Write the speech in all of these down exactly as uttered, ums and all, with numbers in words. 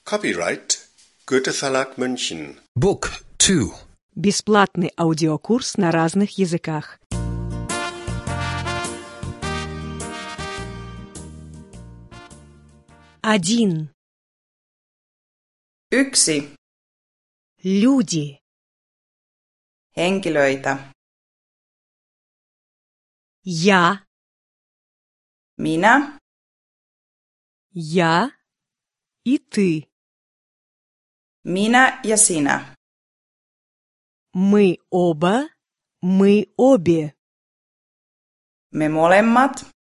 Copyright Goethe Verlag München. Book two. Бесплатный аудиокурс на разных языках. Один. Yksi. Люди. Henkilöitä. Я. Minä. Я и ты. Minä ja sinä. Мы оба. Мы обе. Me molemmat.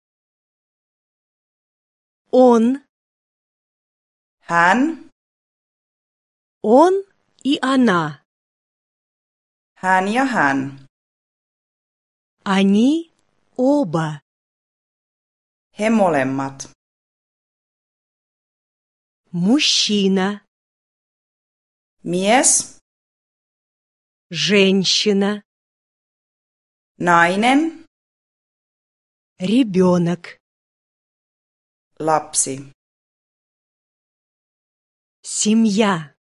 Он. Hän. Он и она. Hän ja hän. Они оба. He molemmat. Мужчина. Mies. Женщина. Nainen. Ребенок. Lapsi. Семья.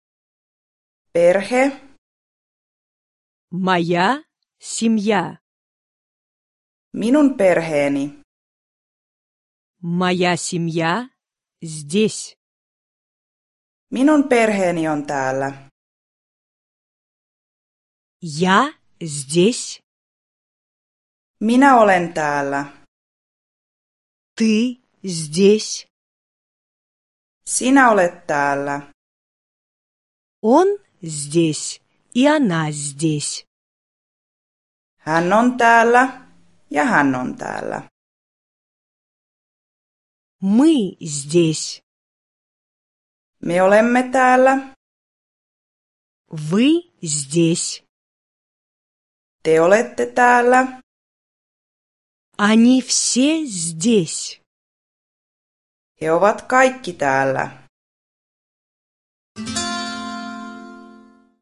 Perhe. Моя семья. Minun perheeni. Моя семья здесь. Minun perheeni on täällä. Я здесь. Minä olen täällä. Ты здесь. Sinä olet täällä. Он здесь. И она здесь. Hän on täällä ja hän on täällä. Мы здесь. Me olemme täällä. Вы здесь. Te olette täällä. Они все здесь. He ovat kaikki täällä.